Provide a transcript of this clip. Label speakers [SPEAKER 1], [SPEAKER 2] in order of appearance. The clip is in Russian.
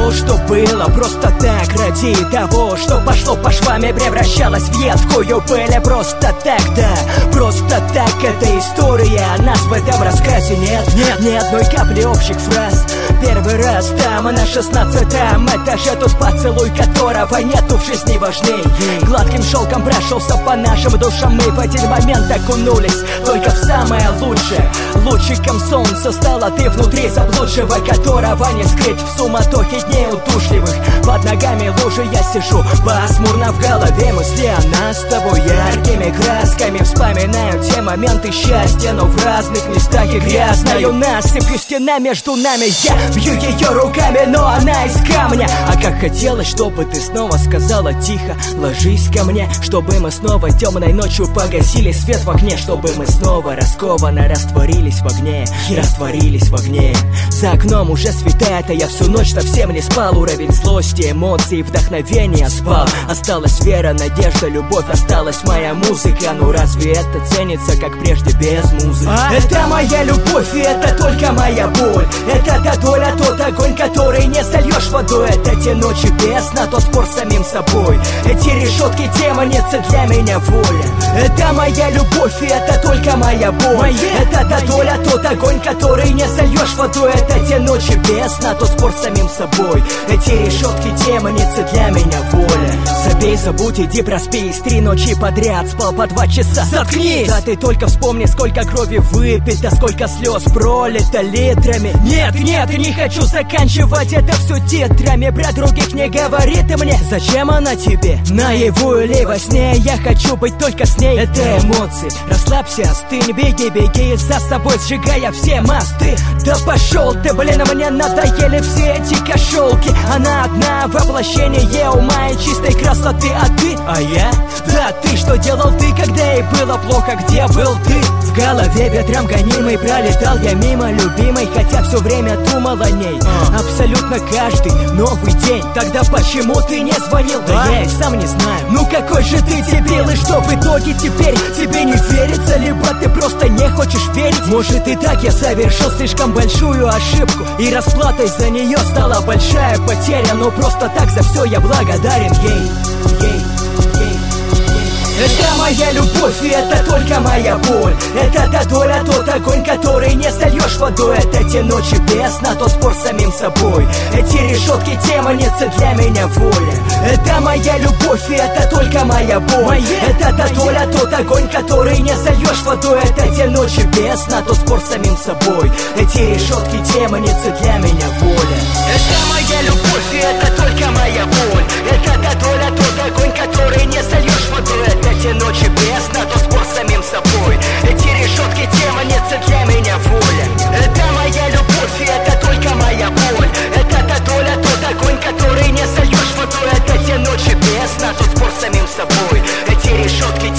[SPEAKER 1] то, что было просто так, ради того, что пошло по швам и превращалось в едкую пыль. Просто так, да, просто так эта история. Нас в этом рассказе нет ни одной капли общих фраз. Первый раз там, на 16-м этаже, тот поцелуй, которого нету в жизни важней. Гладким шелком прошелся по нашим душам, мы в один момент окунулись только в самое лучшее. Лучиком солнца стала ты внутри заблудшего, которого не скрыть в суматохе дней удушливых. Под ногами лужи я сижу, пасмурно в голове мысли о нас с тобой. Яркими красками вспоминаю те моменты счастья, но в разных местах и грязную насыпью стена между нами. Я бью ее руками, но она из камня. А как хотелось, чтобы ты снова сказала тихо: ложись ко мне, чтобы мы снова темной ночью погасили свет в окне, чтобы мы снова раскованно растворились в огне, растворились в огне. За окном уже светает, а я всю ночь совсем не спал. Уровень злости, эмоций, вдохновения спал. Осталась вера, надежда, любовь, осталась моя музыка. Ну разве это ценится, как прежде, без музыки? Это моя любовь, и это только моя боль. Это та доля, тот огонь, который не сольешь водой. Это те ночи без сна, тот спор с самим собой. Эти решетки, демоницы, для меня воля. Это моя любовь, и это только моя боль. Это та доля, тот огонь, который не сольешь водой. Это те ночи без сна, тот спор с самим собой. Эти решетки, демоницы, для меня воля. Забей, забудь, иди проспи. 3 ночи подряд спал по 2 часа. Заткнись! Да ты только вспомни, сколько крови выпито, сколько слез пролито литрами. Нет, не хочу заканчивать это все титрами. Про других не говори ты мне. Зачем она тебе? Наяву или во сне? Я хочу быть только с ней. Это эмоции. Расслабься, остынь, беги за собой, сжигая все мосты. Да пошел ты, блин, мне надоели все эти кошелки. Она одна, воплощение ума и чистой красоты. А ты? А я? Да ты, что делал ты, когда ей было плохо? Где был ты? В голове ветром гонимый пролетал я мимо любимой, хотя все время думал о ней. Абсолютно каждый новый день. Тогда почему ты не звонил? Да я и сам не знаю. Ну какой же ты дебил, и что в итоге теперь? Тебе не верится, либо ты просто не хочешь верить? Может и так я совершил слишком большую ошибку, и расплатой за нее стала большая потеря. Но просто так за все я благодарен ей. Это моя любовь, и это только моя боль. Это та доля, тот огонь, который не сольешь водой. Это те ночи без сна, тот спор с самим собой. Эти решетки, демоницы, для меня воля. Это моя любовь, и это только моя боль. Это та доля, тот огонь, который не сольешь водой. Это те ночи без сна, тот спор с самим собой. Эти решетки, демоницы, для меня воля. Это моя любовь, и это только моя боль. Это та доля, тот огонь, который не сольешь водой. Это те ночи без сна, тот спор с самим собой. Эти решетки, демоницы, для меня воля. Это моя любовь, и это только моя боль. Это та доля, тот огонь, который не сольешь водой. Это те ночи без сна, тот спор с самим собой. Эти решетки,